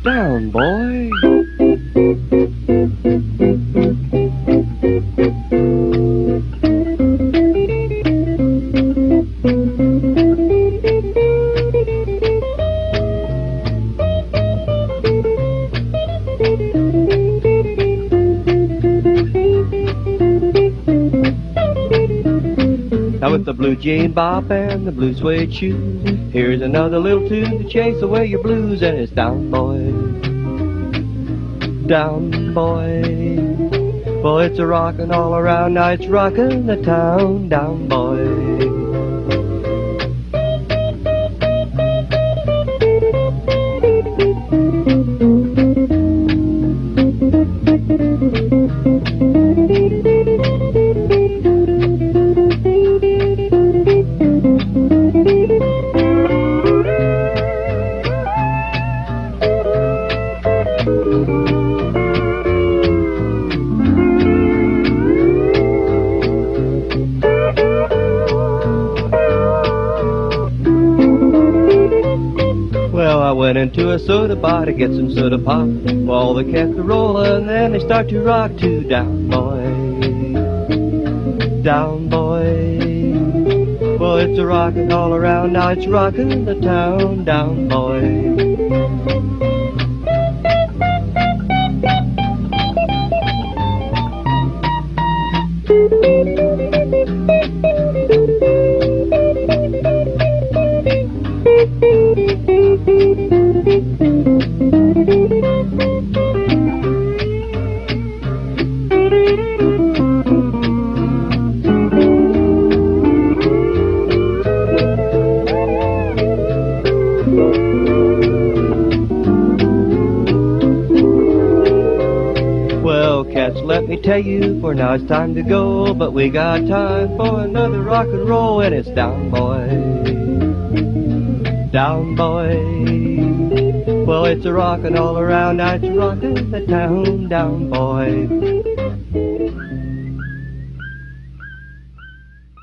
Down, boy. Now with the blue jean bop and the blue suede shoes, here's another little tune to chase away your blues, and it's down, boy. Down, boy. Well, it's a rockin' all around, now it's rockin' the town. Down, boy. Well, I went into a soda bar to get some soda pop. Well, they kept a rollin', then they start to rock too. Down, boy. Down, boy. Well, it's a rockin' all around, now it's rockin' the town. Down, boy. Well, cats, let me tell you, for now it's time to go, but we got time for another rock and roll, and it's down, boy. Down, boy. Well, it's a rockin' all around, now it's rockin' the town. Down, boy.